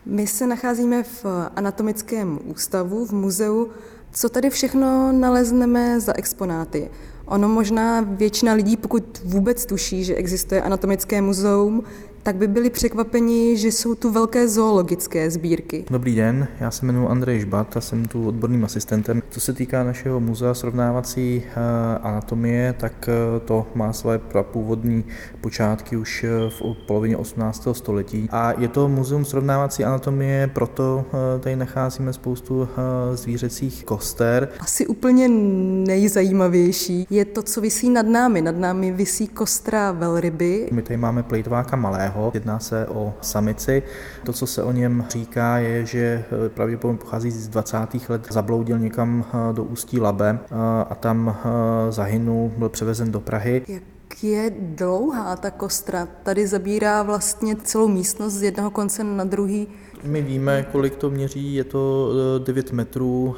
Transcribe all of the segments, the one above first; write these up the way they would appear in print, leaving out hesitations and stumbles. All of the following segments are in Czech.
My se nacházíme v Anatomickém ústavu, v muzeu. Co tady všechno nalezneme za exponáty? Ono možná většina lidí, pokud vůbec tuší, že existuje Anatomické muzeum, tak by byli překvapeni, že jsou tu velké zoologické sbírky. Dobrý den, já se jmenuji Andrej Žbat a jsem tu odborným asistentem. Co se týká našeho muzea srovnávací anatomie, tak to má své prapůvodní počátky už v polovině 18. století. A je to muzeum srovnávací anatomie, proto tady nacházíme spoustu zvířecích koster. Asi úplně nejzajímavější je to, co visí nad námi. Nad námi visí kostra velryby. My tady máme plejtváka malého. Jedná se o samici. To, co se o něm říká, je, že pravděpodobně pochází z 20. let. Zabloudil někam do Ústí Labe a tam zahynul, byl převezen do Prahy. Jak je dlouhá ta kostra? Tady zabírá vlastně celou místnost z jednoho konce na druhý. My víme, kolik to měří, je to 9 metrů.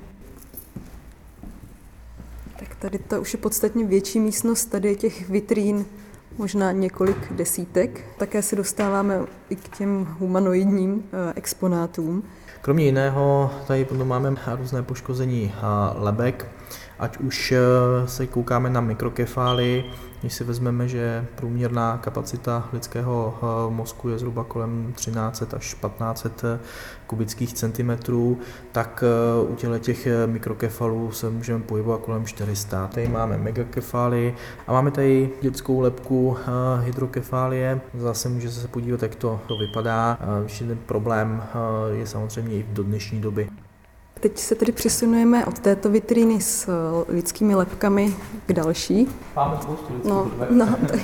Tak tady to už je podstatně větší místnost, tady je těch vitrín možná několik desítek. Také se dostáváme i k těm humanoidním exponátům. Kromě jiného tady potom máme různé poškození lebek, ať už se koukáme na mikrokefály, když si vezmeme, že průměrná kapacita lidského mozku je zhruba kolem 1300 až 1500 kubických centimetrů, tak u těch mikrokefalů se můžeme pohybovat kolem 400. Tady máme megakefály a máme tady dětskou lebku hydrokefálie. Zase můžete se podívat, jak to vypadá. Ten problém je samozřejmě i do dnešní doby. Teď se tedy přesunujeme od této vitríny s lidskými lebkami k další. Máme spoustu lidských lebek.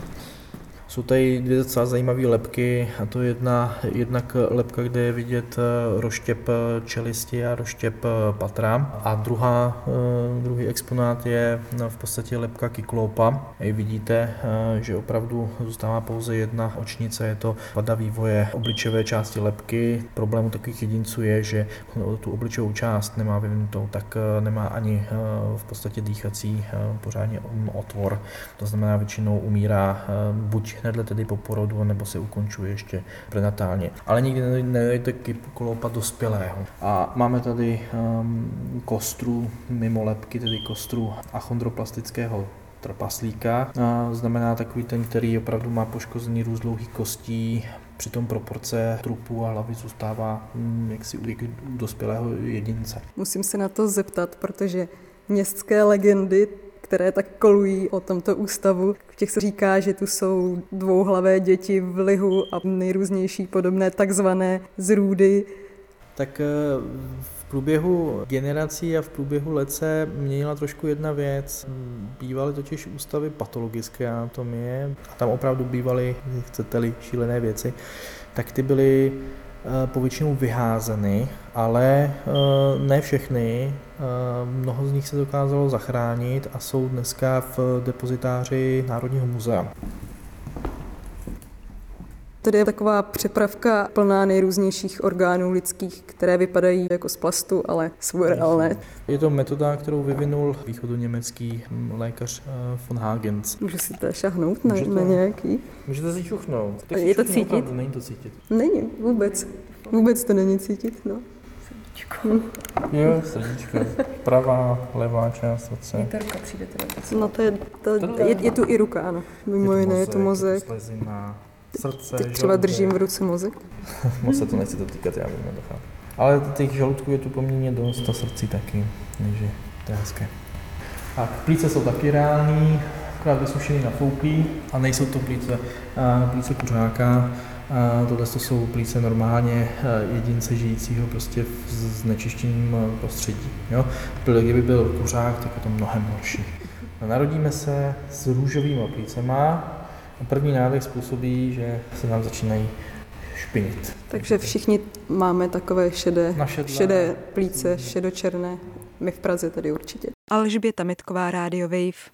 Jsou tady dvě docela zajímavé lebky, a to jednak lebka, kde je vidět rozštěp čelisti a rozštěp patra. A druhý exponát je v podstatě lebka kyklopa. A vidíte, že opravdu zůstává pouze jedna očnice, je to vada vývoje obličejové části lebky. Problém takových jedinců je, že tu obličejovou část nemá vyvinutou, tak nemá ani v podstatě dýchací pořádně otvor. To znamená, většinou umírá buď hned tedy po porodu, nebo se ukončuje ještě prenatálně. Ale nikdy nedojde kyklopa dospělého. A máme tady kostru mimo lebky, tedy kostru achondroplastického trpaslíka. Znamená takový ten, který opravdu má poškozený růz dlouhých kostí, přitom proporce trupu a hlavy zůstává jaksi u dospělého jedince. Musím se na to zeptat, protože městské legendy, které tak kolují o tomto ústavu. V těch se říká, že tu jsou dvouhlavé děti v lihu a nejrůznější podobné takzvané zrůdy. Tak v průběhu generací a v průběhu let se měnila trošku jedna věc. Bývaly totiž ústavy patologické anatomie a tam opravdu bývaly, chcete-li, šílené věci, tak ty byly povětšinou vyházeny, ale ne všechny. Mnoho z nich se dokázalo zachránit a jsou dneska v depozitáři Národního muzea. Tady je taková přepravka plná nejrůznějších orgánů lidských, které vypadají jako z plastu, ale jsou reálné. Je to metoda, kterou vyvinul východoněmecký lékař von Hagens. Můžu si to šahnout na nějaký? Můžete si šuchnout. Je to cítit? Opravdu, není to cítit. Není, vůbec. Vůbec to není cítit, no. Jo, srdíčko. Pravá, levá část srdce. Niterka přijde teda. No je tu i ruka, ano. Mimo jiné je tu mozek. Slezina, srdce, teď třeba držím v ruce mozek. Moc se to nechci dotýkat, já bych nedochápal. Ale těch žaludků je tu poměrně dost, a srdcí taky, takže to je hezké. Tak, plíce jsou taky reální, akorát vysušený, nafouklý a nejsou to plíce kuřáka. Tohle jsou plíce normálně jedince žijícího prostě v znečištěném prostředí. Jo? Kdyby byl kuřák, tak je to mnohem horší. Narodíme se s růžovými plícema a první nádech způsobí, že se nám začínají špinit. Takže všichni máme takové šedé plíce, šedočerné. My v Praze tady určitě. Alžběta Metková, Radio Wave.